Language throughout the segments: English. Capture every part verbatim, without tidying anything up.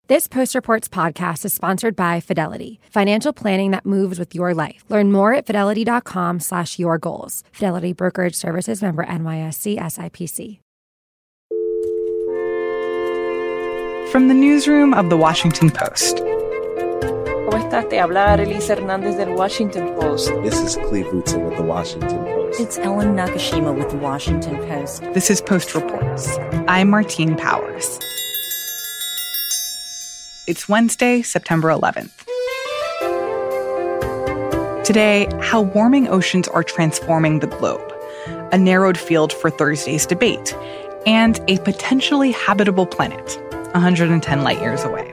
This Post Reports podcast is sponsored by Fidelity, financial planning that moves with your life. Learn more at fidelity.com slash your goals. Fidelity Brokerage Services, member N Y S E S I P C. From the newsroom of The Washington Post. ¿Cómo estás? Te habla Arelis Hernández del Washington Post. This is Cleve Wootson with The Washington Post. It's Ellen Nakashima with The Washington Post. This is Post Reports. I'm Martine Powers. It's Wednesday, September eleventh. Today, how warming oceans are transforming the globe, a narrowed field for Thursday's debate, and a potentially habitable planet, one hundred ten light years away.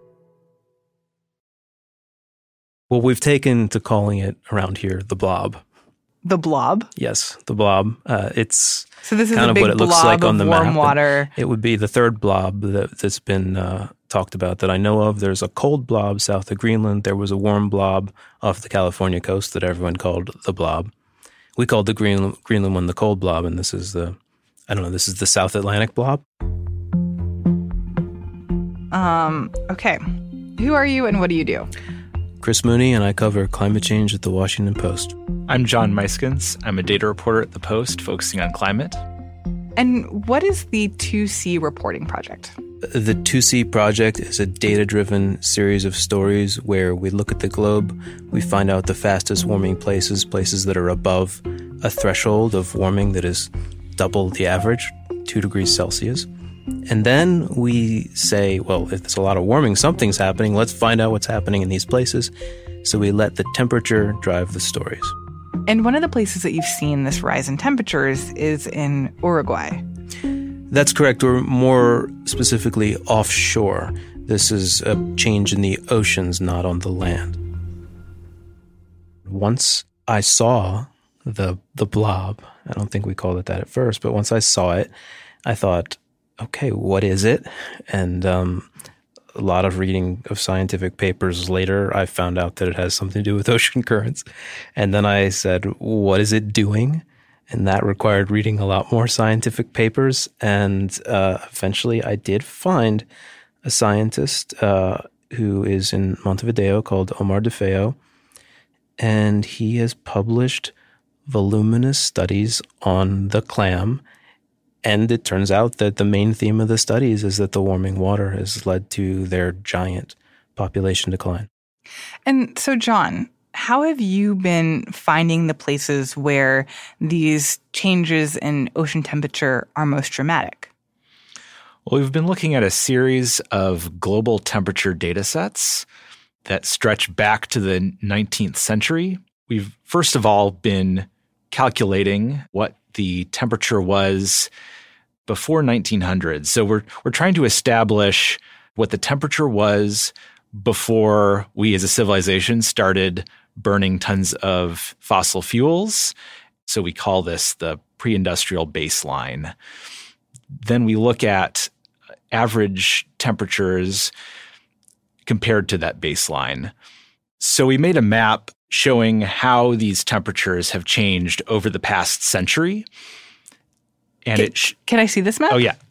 Well, we've taken to calling it around here the blob. The blob? Yes, the blob. Uh, it's so this is kind a of big what it looks blob like on the of warm map. water. It would be the third blob that, that's been uh, talked about that I know of. There's a cold blob south of Greenland. There was a warm blob off the California coast that everyone called the blob. We called the Greenland, Greenland one the cold blob, and this is the, I don't know, this is the South Atlantic blob. Um. Okay. Who are you and what do you do? Chris Mooney, and I cover climate change at The Washington Post. I'm John Meiskens. I'm a data reporter at The Post, focusing on climate. And what is the two C Reporting Project? The two C Project is a data-driven series of stories where we look at the globe, we find out the fastest warming places, places that are above a threshold of warming that is double the average, two degrees Celsius. And then we say, well, if there's a lot of warming, something's happening. Let's find out what's happening in these places. So we let the temperature drive the stories. And one of the places that you've seen this rise in temperatures is in Uruguay. That's correct. We're more specifically offshore. This is a change in the oceans, not on the land. Once I saw the the blob, I don't think we called it that at first, but once I saw it, I thought, okay, what is it? And um, a lot of reading of scientific papers later, I found out that it has something to do with ocean currents. And then I said, what is it doing? And that required reading a lot more scientific papers. And uh, eventually I did find a scientist uh, who is in Montevideo called Omar DeFeo. And he has published voluminous studies on the clam. And it turns out that the main theme of the studies is that the warming water has led to their giant population decline. And so, John, how have you been finding the places where these changes in ocean temperature are most dramatic? Well, we've been looking at a series of global temperature data sets that stretch back to the nineteenth century. We've, first of all, been calculating what the temperature was before nineteen hundred. So we're we're trying to establish what the temperature was before we as a civilization started burning tons of fossil fuels. So we call this the pre-industrial baseline. Then we look at average temperatures compared to that baseline. So we made a map showing how these temperatures have changed over the past century. And can, it sh- can I see this map? Oh, yeah.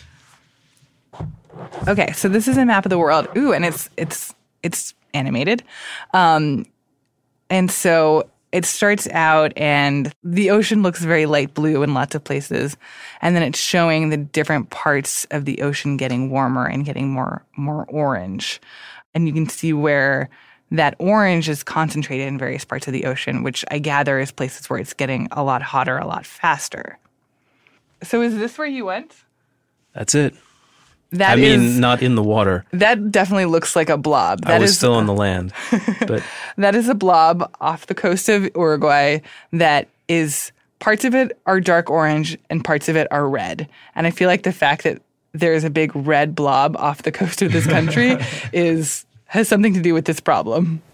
Okay, so this is a map of the world. Ooh, and it's it's it's animated. Um, and so it starts out and the ocean looks very light blue in lots of places. And then it's showing the different parts of the ocean getting warmer and getting more more orange. And you can see where that orange is concentrated in various parts of the ocean, which I gather is places where it's getting a lot hotter, a lot faster. So is this where you went? That's it. That I mean, is, not in the water. That definitely looks like a blob. That I was is, still on the land. But that is a blob off the coast of Uruguay that is, parts of it are dark orange and parts of it are red. And I feel like the fact that there is a big red blob off the coast of this country is has something to do with this problem.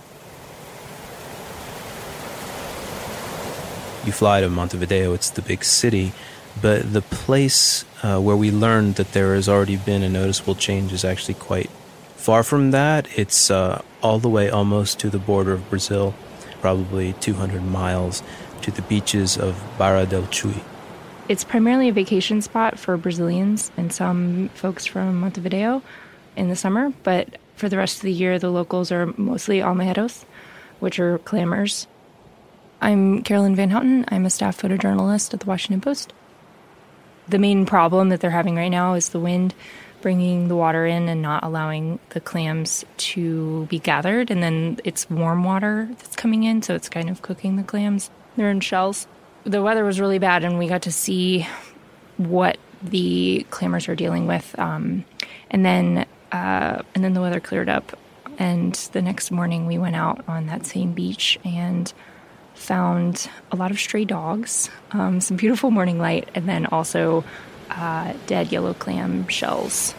You fly to Montevideo, it's the big city, but the place uh, where we learned that there has already been a noticeable change is actually quite far from that. It's uh, all the way almost to the border of Brazil, probably two hundred miles to the beaches of Barra del Chuy. It's primarily a vacation spot for Brazilians and some folks from Montevideo, in the summer, but for the rest of the year, the locals are mostly almejeros, which are clammers. I'm Carolyn Van Houten. I'm a staff photojournalist at the Washington Post. The main problem that they're having right now is the wind bringing the water in and not allowing the clams to be gathered. And then it's warm water that's coming in, so it's kind of cooking the clams. They're in shells. The weather was really bad, and we got to see what the clammers are dealing with. Um, and then uh, and then the weather cleared up. And the next morning we went out on that same beach and found a lot of stray dogs, um, some beautiful morning light, and then also uh, dead yellow clam shells.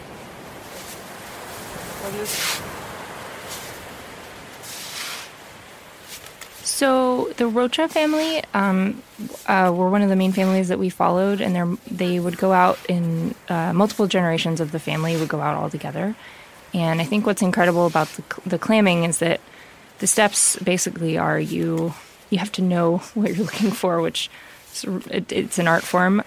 So the Rocha family um, uh, were one of the main families that we followed, and they would go out in uh, multiple generations of the family would go out all together. And I think what's incredible about the, the clamming is that the steps basically are you you have to know what you're looking for, which is, it, it's an art form.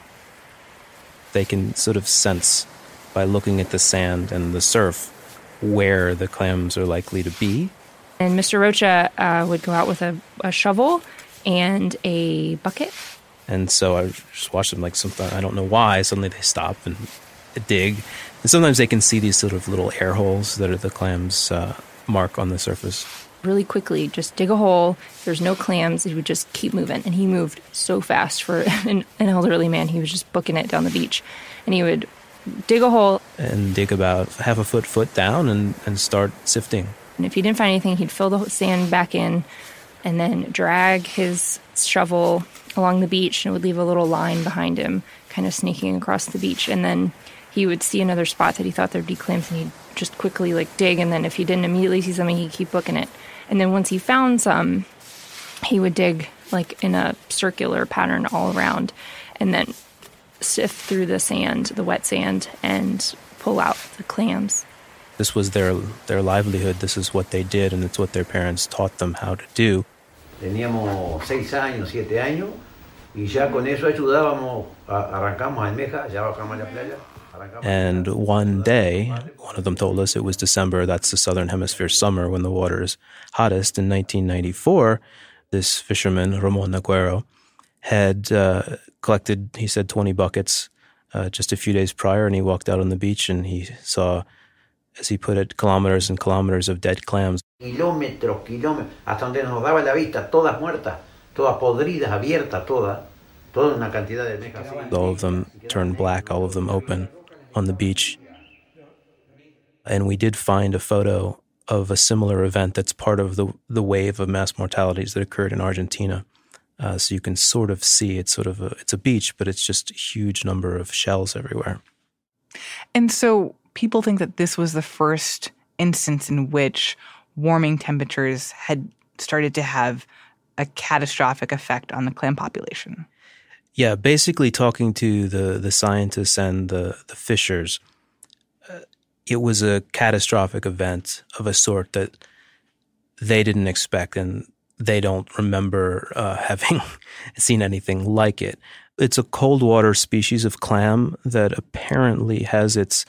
They can sort of sense by looking at the sand and the surf where the clams are likely to be. And Mister Rocha uh, would go out with a, a shovel and a bucket. And so I just watched them like something, I don't know why, suddenly they stop and dig. And sometimes they can see these sort of little air holes that are the clams' uh, mark on the surface. Really quickly, just dig a hole. There's no clams. He would just keep moving. And he moved so fast for an, an elderly man. He was just booking it down the beach. And he would dig a hole. And dig about half a foot, foot down and, and start sifting. And if he didn't find anything, he'd fill the sand back in and then drag his shovel along the beach, and it would leave a little line behind him, kind of sneaking across the beach. And then he would see another spot that he thought there'd be clams, and he'd just quickly like dig. And then if he didn't immediately see something, he'd keep booking it. And then once he found some, he would dig like in a circular pattern all around, and then sift through the sand, the wet sand, and pull out the clams. This was their their livelihood. This is what they did, and it's what their parents taught them how to do. Teníamos seis años, siete años, y ya con eso ayudábamos, arrancamos almeja, ya bajamos a la playa. And one day, one of them told us it was December, that's the Southern Hemisphere summer when the water is hottest. In nineteen ninety-four, this fisherman, Ramon Aguero, had uh, collected, he said, twenty buckets uh, just a few days prior, and he walked out on the beach and he saw, as he put it, kilometers and kilometers of dead clams. Kilómetros, kilómetros, hasta donde nos daba la vista, todas muertas, todas podridas, abiertas, todas, toda una cantidad de almejas. All of them turned black, all of them open on the beach. And we did find a photo of a similar event that's part of the the wave of mass mortalities that occurred in Argentina. Uh, so you can sort of see it's sort of a, it's a beach, but it's just a huge number of shells everywhere. And so people think that this was the first instance in which warming temperatures had started to have a catastrophic effect on the clam population. Yeah, basically talking to the, the scientists and the, the fishers, uh, it was a catastrophic event of a sort that they didn't expect, and they don't remember uh, having seen anything like it. It's a cold water species of clam that apparently has its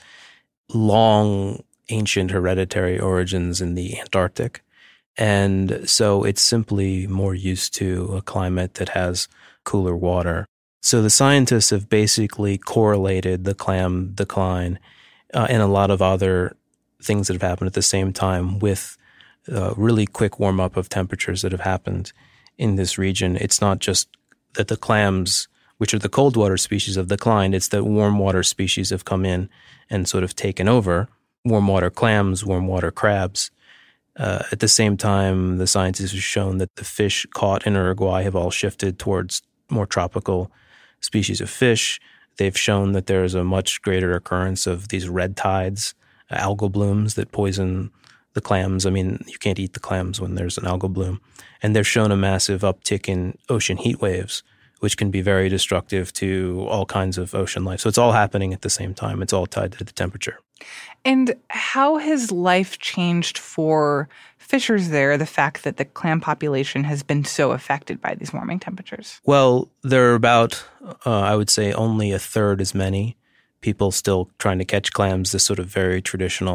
long, ancient hereditary origins in the Antarctic. And so it's simply more used to a climate that has cooler water. So the scientists have basically correlated the clam decline uh, and a lot of other things that have happened at the same time with uh, really quick warm-up of temperatures that have happened in this region. It's not just that the clams, which are the cold water species, have declined. It's that warm water species have come in and sort of taken over. Warm water clams, warm water crabs. Uh, at the same time, the scientists have shown that the fish caught in Uruguay have all shifted towards more tropical species of fish. They've shown that there is a much greater occurrence of these red tides, uh, algal blooms that poison the clams. I mean, you can't eat the clams when there's an algal bloom. And they've shown a massive uptick in ocean heat waves, which can be very destructive to all kinds of ocean life. So it's all happening at the same time. It's all tied to the temperature. And how has life changed for fishers there, the fact that the clam population has been so affected by these warming temperatures? Well, there are about, uh, I would say, only a third as many people still trying to catch clams, this sort of very traditional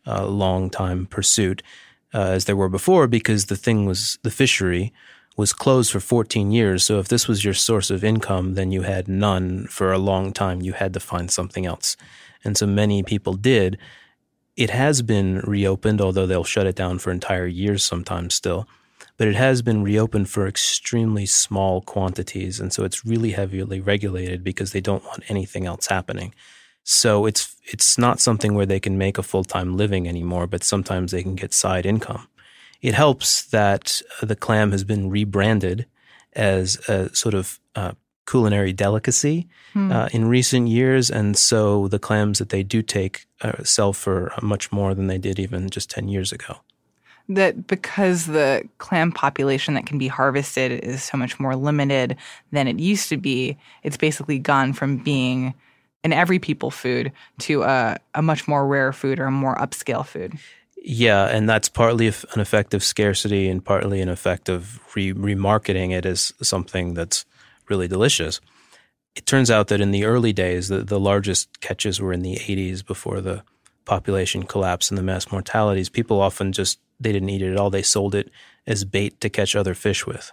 uh, long-time pursuit uh, as there were before, because the thing was, the fishery was closed for fourteen years. So if this was your source of income, then you had none for a long time. You had to find something else. And so many people did. It has been reopened, although they'll shut it down for entire years sometimes still. But it has been reopened for extremely small quantities. And so it's really heavily regulated because they don't want anything else happening. So it's it's not something where they can make a full-time living anymore, but sometimes they can get side income. It helps that the clam has been rebranded as a sort of uh, culinary delicacy hmm. uh, in recent years. And so the clams that they do take uh, sell for much more than they did even just ten years ago. That because the clam population that can be harvested is so much more limited than it used to be, it's basically gone from being an every people food to a, a much more rare food or a more upscale food. Yeah, and that's partly an effect of scarcity and partly an effect of re- remarketing it as something that's really delicious. It turns out that in the early days, the, the largest catches were in the eighties before the population collapse and the mass mortalities. People often just, they didn't eat it at all. They sold it as bait to catch other fish with.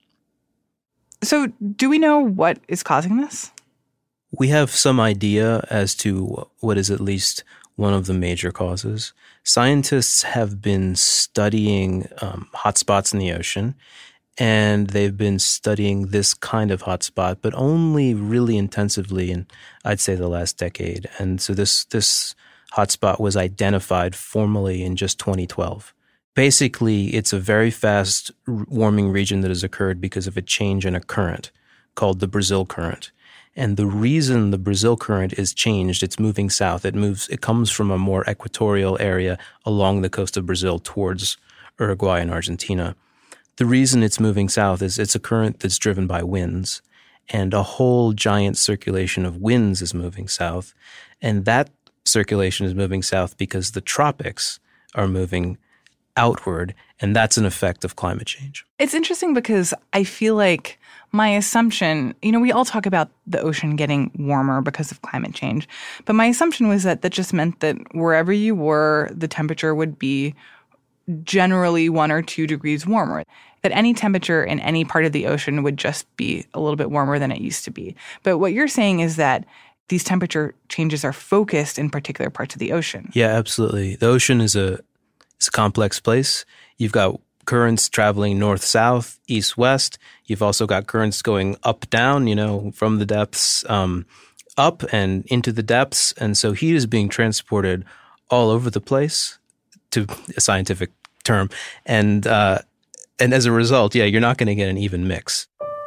So do we know what is causing this? We have some idea as to what is at least one of the major causes. Scientists have been studying um, hotspots in the ocean, and they've been studying this kind of hotspot, but only really intensively in, I'd say, the last decade. And so this this hotspot was identified formally in just twenty twelve. Basically, it's a very fast warming region that has occurred because of a change in a current called the Brazil Current. And the reason the Brazil Current is changed, it's moving south. It moves. It comes from a more equatorial area along the coast of Brazil towards Uruguay and Argentina. The reason it's moving south is it's a current that's driven by winds, and a whole giant circulation of winds is moving south. And that circulation is moving south because the tropics are moving outward, and that's an effect of climate change. It's interesting because I feel like my assumption, you know, we all talk about the ocean getting warmer because of climate change, but my assumption was that that just meant that wherever you were, the temperature would be generally one or two degrees warmer, that any temperature in any part of the ocean would just be a little bit warmer than it used to be. But what you're saying is that these temperature changes are focused in particular parts of the ocean. Yeah, absolutely. The ocean is a it's a complex place. You've got currents traveling north-south, east-west. You've also got currents going up-down, you know, from the depths um, up and into the depths. And so heat is being transported all over the place, to a scientific term. And uh, and as a result, yeah, you're not going to get an even mix.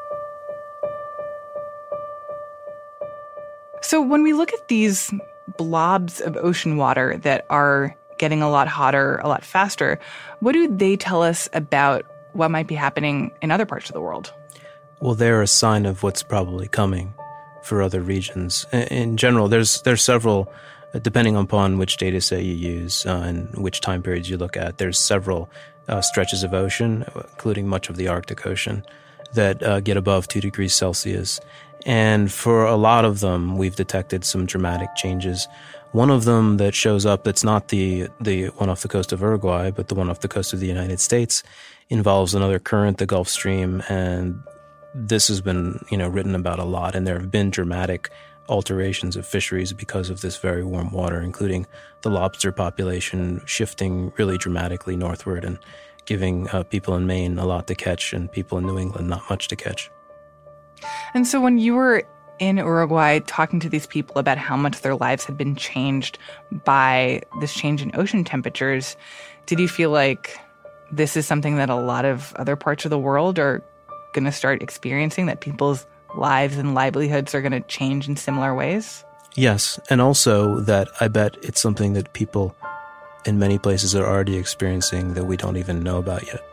So when we look at these blobs of ocean water that are getting a lot hotter, a lot faster, what do they tell us about what might be happening in other parts of the world? Well, they're a sign of what's probably coming for other regions. In general, there's there's several, depending upon which data set you use uh, and which time periods you look at, there's several uh, stretches of ocean, including much of the Arctic Ocean, that uh, get above two degrees Celsius. And for a lot of them, we've detected some dramatic changes. One of them that shows up that's not the the one off the coast of Uruguay, but the one off the coast of the United States, involves another current, the Gulf Stream, and this has been, you know, written about a lot, and there have been dramatic alterations of fisheries because of this very warm water, including the lobster population shifting really dramatically northward and giving uh, people in Maine a lot to catch and people in New England not much to catch. And so when you were in Uruguay talking to these people about how much their lives had been changed by this change in ocean temperatures, did you feel like this is something that a lot of other parts of the world are going to start experiencing, that people's lives and livelihoods are going to change in similar ways? Yes, and also that I bet it's something that people in many places are already experiencing that we don't even know about yet.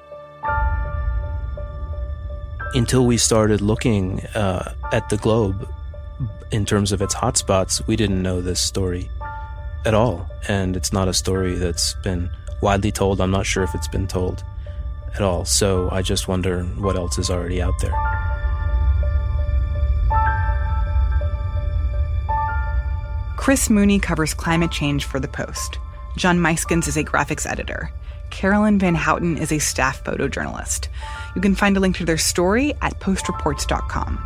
Until we started looking uh, at the globe in terms of its hotspots, we didn't know this story at all. And it's not a story that's been widely told. I'm not sure if it's been told at all. So I just wonder what else is already out there. Chris Mooney covers climate change for The Post. John Meiskens is a graphics editor. Carolyn Van Houten is a staff photojournalist. You can find a link to their story at post reports dot com.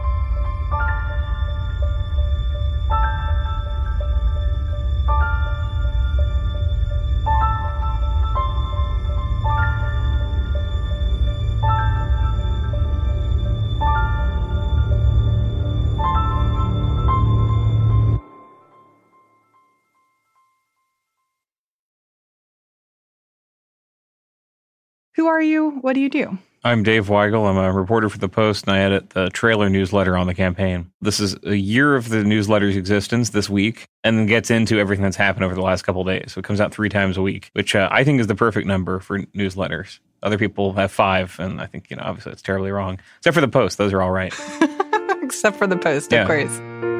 Who are you? What do you do? I'm Dave Weigel. I'm a reporter for The Post, and I edit the trailer newsletter on the campaign. This is a year of the newsletter's existence this week, and then gets into everything that's happened over the last couple of days. So it comes out three times a week, which uh, I think is the perfect number for newsletters. Other people have five, and I think, you know, obviously it's terribly wrong. Except for The Post. Those are all right. Except for The Post, yeah. Of course.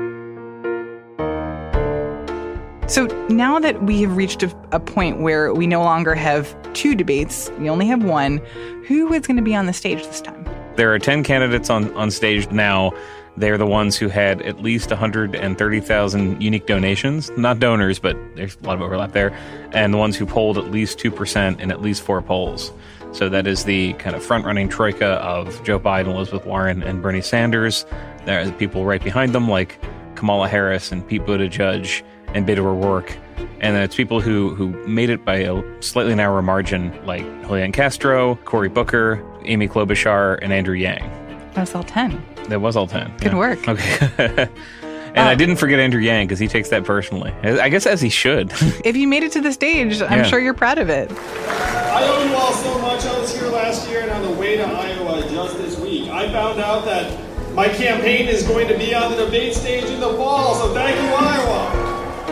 So now that we have reached a, a point where we no longer have two debates, we only have one, who is going to be on the stage this time? There are ten candidates on, on stage now. They're the ones who had at least one hundred thirty thousand unique donations. Not donors, but there's a lot of overlap there. And the ones who polled at least two percent in at least four polls. So that is the kind of front-running troika of Joe Biden, Elizabeth Warren, and Bernie Sanders. There are people right behind them like Kamala Harris and Pete Buttigieg and Beto O'Rourke. And then it's people who, who made it by a slightly narrower margin, like Julian Castro, Cory Booker, Amy Klobuchar, and Andrew Yang. That was all ten. That was all ten. Good yeah. work. Okay. And uh, I didn't forget Andrew Yang because he takes that personally. I guess as he should. If you made it to the stage, I'm yeah. sure you're proud of it. I owe you all so much. I was here last year and on the way to Iowa just this week. I found out that my campaign is going to be on the debate stage in the fall, so thank you, Iowa.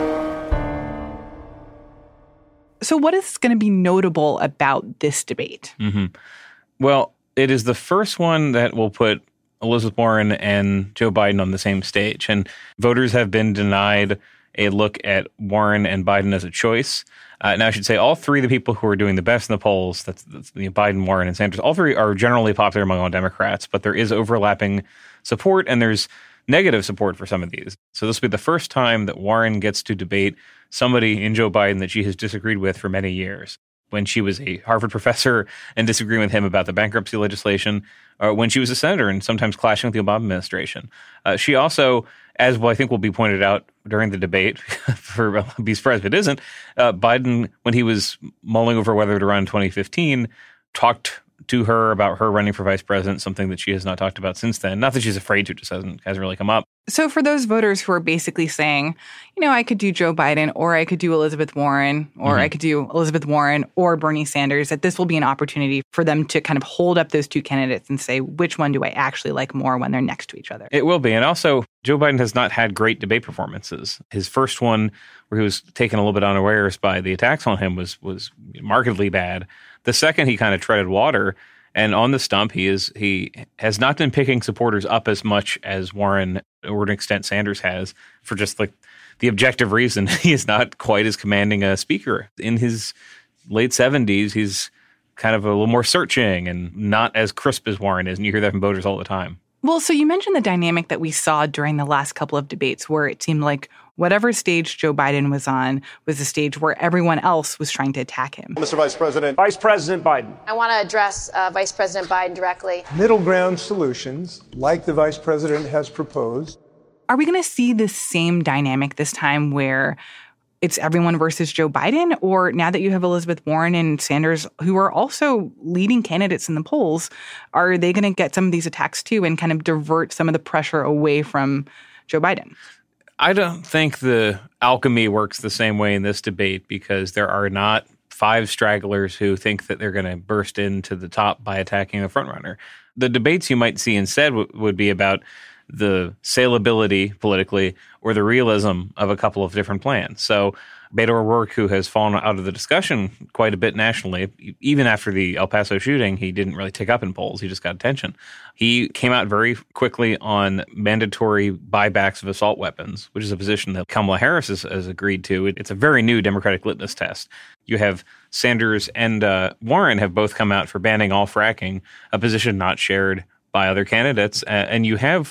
So what is going to be notable about this debate? Mm-hmm. Well, it is the first one that will put Elizabeth Warren and Joe Biden on the same stage. And voters have been denied a look at Warren and Biden as a choice. Uh, now, I should say all three of the people who are doing the best in the polls, that's, that's you know, Biden, Warren, and Sanders, all three are generally popular among all Democrats, but there is overlapping support and there's negative support for some of these. So this will be the first time that Warren gets to debate somebody in Joe Biden that she has disagreed with for many years. When she was a Harvard professor and disagreeing with him about the bankruptcy legislation, or when she was a senator and sometimes clashing with the Obama administration. Uh, she also, as well, I think will be pointed out during the debate, for I'll be surprised if it isn't, uh, Biden, when he was mulling over whether to run in twenty fifteen, talked to her about her running for vice president, something that she has not talked about since then. Not that she's afraid to, just hasn't, hasn't really come up. So for those voters who are basically saying, you know, I could do Joe Biden or I could do Elizabeth Warren or mm-hmm. I could do Elizabeth Warren or Bernie Sanders, that this will be an opportunity for them to kind of hold up those two candidates and say, which one do I actually like more when they're next to each other? It will be. And also, Joe Biden has not had great debate performances. His first one, where he was taken a little bit unawares by the attacks on him, was was markedly bad. The second, he kind of treaded water. And on the stump, he is he has not been picking supporters up as much as Warren, or to an extent Sanders has, for just like the objective reason he is not quite as commanding a speaker. In his late seventies, he's kind of a little more searching and not as crisp as Warren is. And you hear that from voters all the time. Well, so you mentioned the dynamic that we saw during the last couple of debates where it seemed like whatever stage Joe Biden was on was a stage where everyone else was trying to attack him. Mister Vice President. Vice President Biden. I want to address uh, Vice President Biden directly. Middle ground solutions, like the Vice President has proposed. Are we going to see the same dynamic this time where it's everyone versus Joe Biden? Or now that you have Elizabeth Warren and Sanders, who are also leading candidates in the polls, are they going to get some of these attacks too and kind of divert some of the pressure away from Joe Biden? I don't think the alchemy works the same way in this debate because there are not five stragglers who think that they're going to burst into the top by attacking a frontrunner. The debates you might see instead w- would be about the saleability politically or the realism of a couple of different plans. So Beto O'Rourke, who has fallen out of the discussion quite a bit nationally, even after the El Paso shooting, he didn't really tick up in polls. He just got attention. He came out very quickly on mandatory buybacks of assault weapons, which is a position that Kamala Harris has, has agreed to. It, it's a very new Democratic litmus test. You have Sanders and uh, Warren have both come out for banning all fracking, a position not shared by other candidates. Uh, and you have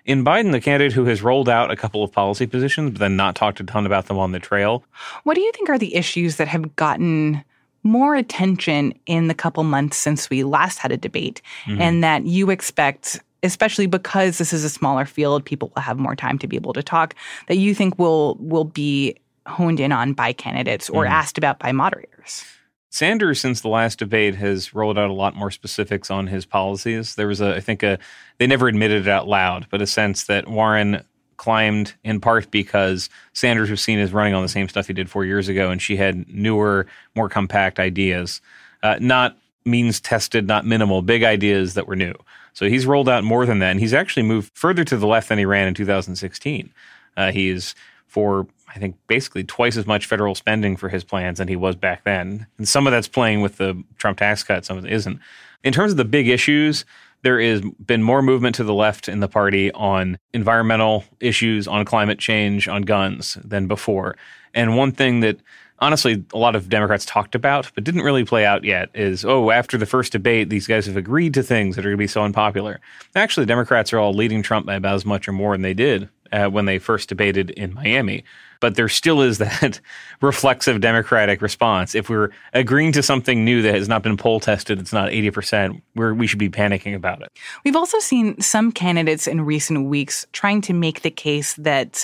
In Biden, the candidate who has rolled out a couple of policy positions, but then not talked a ton about them on the trail. What do you think are the issues that have gotten more attention in the couple months since we last had a debate, mm-hmm. and that you expect, especially because this is a smaller field, people will have more time to be able to talk, that you think will will be honed in on by candidates or mm-hmm. asked about by moderators? Sanders, since the last debate, has rolled out a lot more specifics on his policies. There was, a, I think, a they never admitted it out loud, but a sense that Warren climbed in part because Sanders was seen as running on the same stuff he did four years ago, and she had newer, more compact ideas, uh, not means-tested, not minimal, big ideas that were new. So he's rolled out more than that, and he's actually moved further to the left than he ran in two thousand sixteen. Uh, he's for, I think, basically twice as much federal spending for his plans than he was back then. And some of that's playing with the Trump tax cut, some of it isn't. In terms of the big issues, there has been more movement to the left in the party on environmental issues, on climate change, on guns than before. And one thing that, honestly, a lot of Democrats talked about but didn't really play out yet is, oh, after the first debate, these guys have agreed to things that are going to be so unpopular. Actually, Democrats are all leading Trump by about as much or more than they did uh, when they first debated in Miami. But there still is that reflexive Democratic response. If we're agreeing to something new that has not been poll tested, it's not eighty percent, we're, we should be panicking about it. We've also seen some candidates in recent weeks trying to make the case that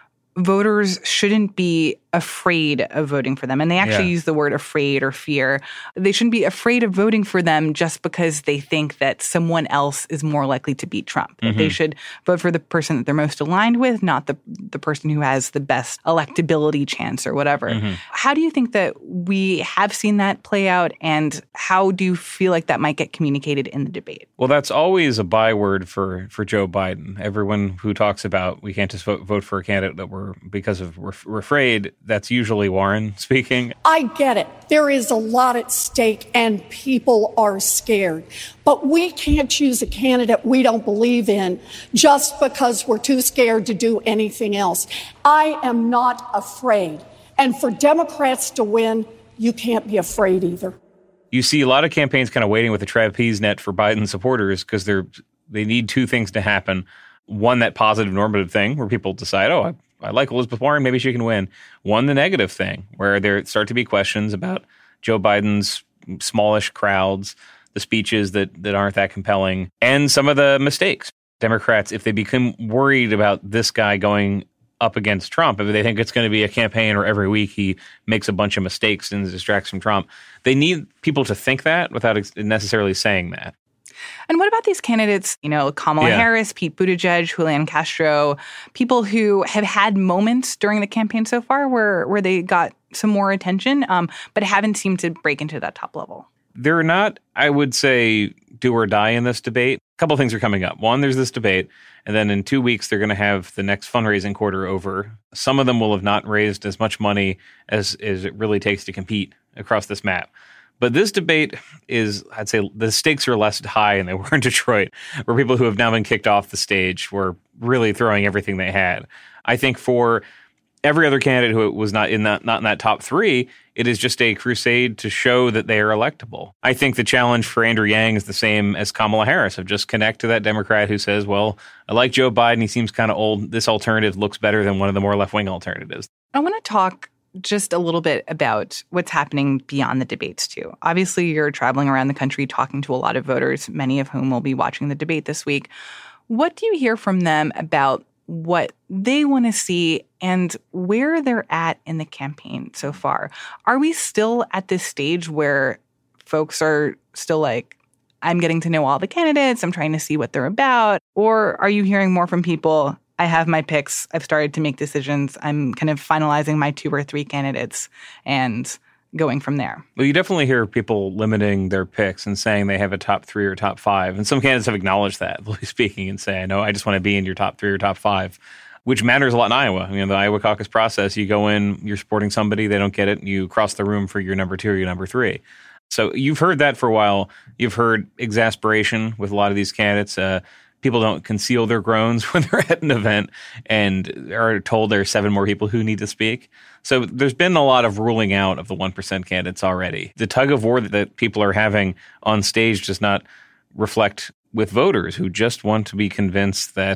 voters shouldn't be afraid of voting for them. And they actually yeah. use the word afraid or fear. They shouldn't be afraid of voting for them just because they think that someone else is more likely to beat Trump. Mm-hmm. They should vote for the person that they're most aligned with, not the the person who has the best electability chance or whatever. Mm-hmm. How do you think that we have seen that play out, and how do you feel like that might get communicated in the debate? Well, that's always a byword for, for Joe Biden. Everyone who talks about we can't just vote, vote for a candidate that we're because of we're, we're afraid, that's usually Warren speaking. I get it. There is a lot at stake and people are scared. But we can't choose a candidate we don't believe in just because we're too scared to do anything else. I am not afraid. And for Democrats to win, you can't be afraid either. You see a lot of campaigns kind of waiting with a trapeze net for Biden supporters because they're they need two things to happen. One, that positive normative thing where people decide, oh, I I like Elizabeth Warren, maybe she can win. One, the negative thing, where there start to be questions about Joe Biden's smallish crowds, the speeches that, that aren't that compelling, and some of the mistakes. Democrats, if they become worried about this guy going up against Trump, if they think it's going to be a campaign where every week he makes a bunch of mistakes and distracts from Trump, they need people to think that without necessarily saying that. And what about these candidates, you know, Kamala yeah. Harris, Pete Buttigieg, Julian Castro, people who have had moments during the campaign so far where, where they got some more attention, um, but haven't seemed to break into that top level? They're not, I would say, do or die in this debate. A couple of things are coming up. One, there's this debate, and then in two weeks, they're going to have the next fundraising quarter over. Some of them will have not raised as much money as, as it really takes to compete across this map. But this debate is, I'd say, the stakes are less high than they were in Detroit, where people who have now been kicked off the stage were really throwing everything they had. I think for every other candidate who was not in that not in that top three, it is just a crusade to show that they are electable. I think the challenge for Andrew Yang is the same as Kamala Harris, of just connect to that Democrat who says, well, I like Joe Biden, he seems kind of old. This alternative looks better than one of the more left-wing alternatives. I want to talk just a little bit about what's happening beyond the debates, too. Obviously, you're traveling around the country talking to a lot of voters, many of whom will be watching the debate this week. What do you hear from them about what they want to see and where they're at in the campaign so far? Are we still at this stage where folks are still like, I'm getting to know all the candidates, I'm trying to see what they're about? Or are you hearing more from people, I have my picks, I've started to make decisions, I'm kind of finalizing my two or three candidates and going from there? Well, you definitely hear people limiting their picks and saying they have a top three or top five. And some candidates have acknowledged that, fully speaking, and say, no, I just want to be in your top three or top five, which matters a lot in Iowa. You know, the Iowa caucus process, you go in, you're supporting somebody, they don't get it, you cross the room for your number two or your number three. So you've heard that for a while. You've heard exasperation with a lot of these candidates. Uh, people don't conceal their groans when they're at an event and are told there are seven more people who need to speak. So there's been a lot of ruling out of the one percent candidates already. The tug of war that people are having on stage does not reflect with voters who just want to be convinced that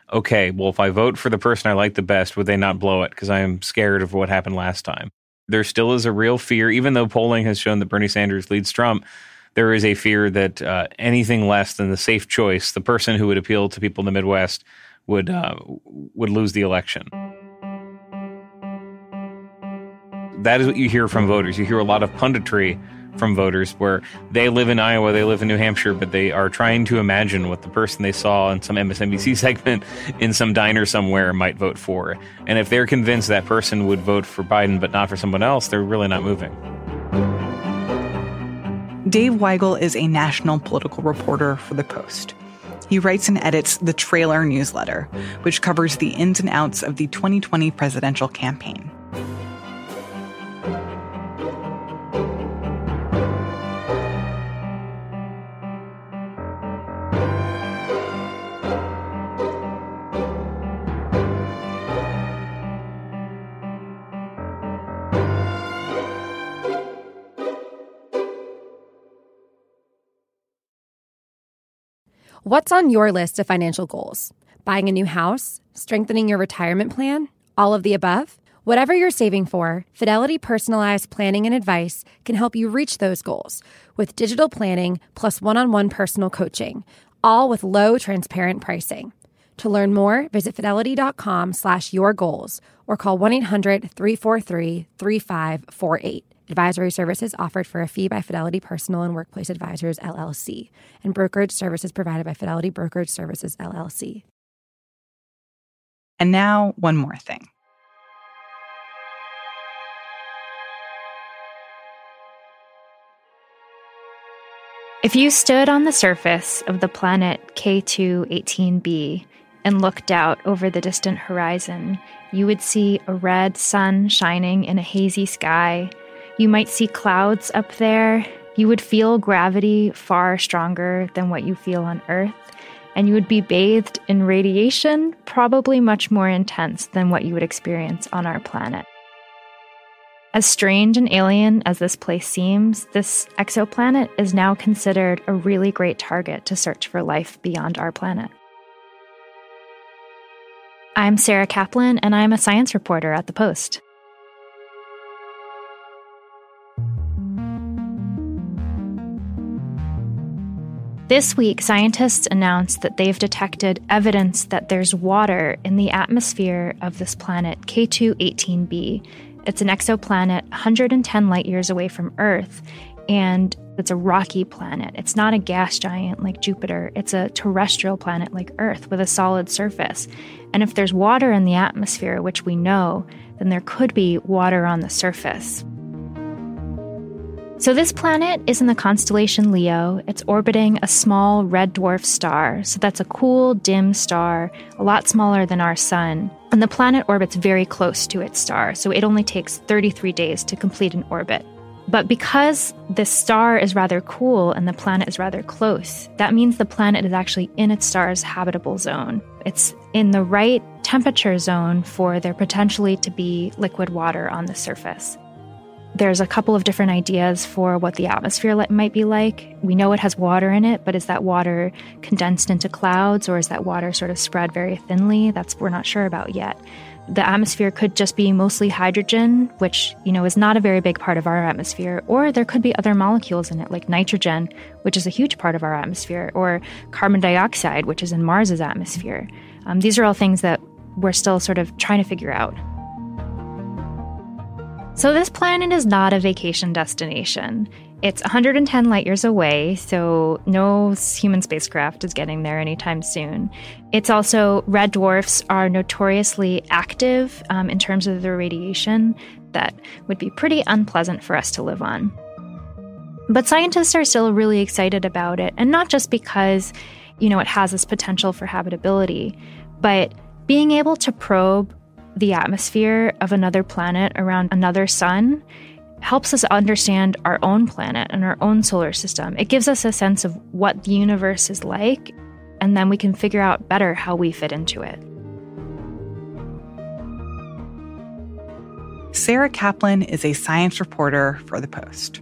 okay, well, if I vote for the person I like the best, would they not blow it? Because I am scared of what happened last time. There still is a real fear, even though polling has shown that Bernie Sanders leads Trump, there is a fear that uh, anything less than the safe choice, the person who would appeal to people in the Midwest, would uh, would lose the election. That is what you hear from voters. You hear a lot of punditry from voters where they live in Iowa, they live in New Hampshire, but they are trying to imagine what the person they saw in some M S N B C segment in some diner somewhere might vote for. And if they're convinced that person would vote for Biden but not for someone else, they're really not moving. Dave Weigel is a national political reporter for The Post. He writes and edits the Trailer newsletter, which covers the ins and outs of the twenty twenty presidential campaign. What's on your list of financial goals? Buying a new house? Strengthening your retirement plan? All of the above? Whatever you're saving for, Fidelity Personalized Planning and Advice can help you reach those goals with digital planning plus one-on-one personal coaching, all with low, transparent pricing. To learn more, visit fidelity.com slash your goals or call one eight hundred three four three three five four eight. Advisory services offered for a fee by Fidelity Personal and Workplace Advisors, L L C, and brokerage services provided by Fidelity Brokerage Services, L L C. And now, one more thing. If you stood on the surface of the planet K two eighteen b and looked out over the distant horizon, you would see a red sun shining in a hazy sky. You might see clouds up there. You would feel gravity far stronger than what you feel on Earth. And you would be bathed in radiation, probably much more intense than what you would experience on our planet. As strange and alien as this place seems, this exoplanet is now considered a really great target to search for life beyond our planet. I'm Sarah Kaplan, and I'm a science reporter at The Post. This week, scientists announced that they've detected evidence that there's water in the atmosphere of this planet, K two eighteen b. It's an exoplanet one hundred ten light years away from Earth, and it's a rocky planet. It's not a gas giant like Jupiter. It's a terrestrial planet like Earth with a solid surface. And if there's water in the atmosphere, which we know, then there could be water on the surface. So this planet is in the constellation Leo. It's orbiting a small red dwarf star. So that's a cool, dim star, a lot smaller than our sun. And the planet orbits very close to its star, so it only takes thirty-three days to complete an orbit. But because this star is rather cool and the planet is rather close, that means the planet is actually in its star's habitable zone. It's in the right temperature zone for there potentially to be liquid water on the surface. There's a couple of different ideas for what the atmosphere might be like. We know it has water in it, but is that water condensed into clouds, or is that water sort of spread very thinly? That's we're not sure about yet. The atmosphere could just be mostly hydrogen, which, you know, is not a very big part of our atmosphere, or there could be other molecules in it, like nitrogen, which is a huge part of our atmosphere, or carbon dioxide, which is in Mars's atmosphere. Um, these are all things that we're still sort of trying to figure out. So this planet is not a vacation destination. It's one hundred ten light years away, so no human spacecraft is getting there anytime soon. It's also, red dwarfs are notoriously active um, in terms of their radiation that would be pretty unpleasant for us to live on. But scientists are still really excited about it, and not just because, you know, it has this potential for habitability, but being able to probe the atmosphere of another planet around another sun helps us understand our own planet and our own solar system. It gives us a sense of what the universe is like, and then we can figure out better how we fit into it. Sarah Kaplan is a science reporter for The Post.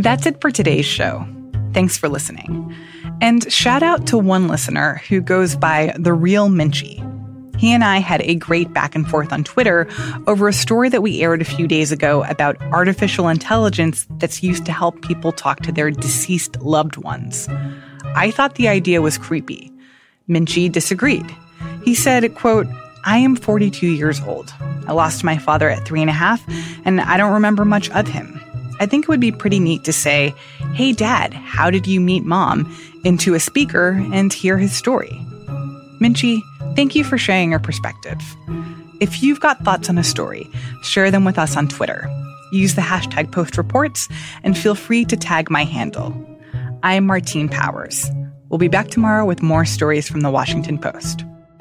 That's it for today's show. Thanks for listening. And shout out to one listener who goes by The Real Minchie. He and I had a great back and forth on Twitter over a story that we aired a few days ago about artificial intelligence that's used to help people talk to their deceased loved ones. I thought the idea was creepy. Minchie disagreed. He said, quote, I am forty-two years old. I lost my father at three and a half, and I don't remember much of him. I think it would be pretty neat to say, hey, Dad, how did you meet Mom? Into a speaker and hear his story. Minchie, thank you for sharing your perspective. If you've got thoughts on a story, share them with us on Twitter. Use the hashtag postreports and feel free to tag my handle. I'm Martine Powers. We'll be back tomorrow with more stories from the Washington Post.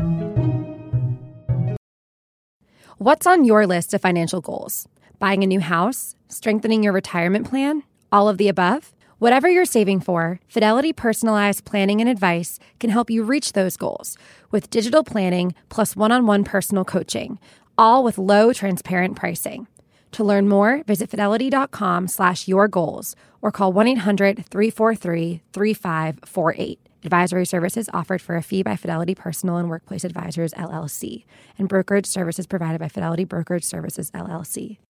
What's on your list of financial goals? Buying a new house? Strengthening your retirement plan? All of the above? Whatever you're saving for, Fidelity Personalized Planning and Advice can help you reach those goals with digital planning plus one-on-one personal coaching, all with low, transparent pricing. To learn more, visit fidelity.com slash your goals or call one eight hundred three four three three five four eight. Advisory services offered for a fee by Fidelity Personal and Workplace Advisors, L L C, and brokerage services provided by Fidelity Brokerage Services, L L C.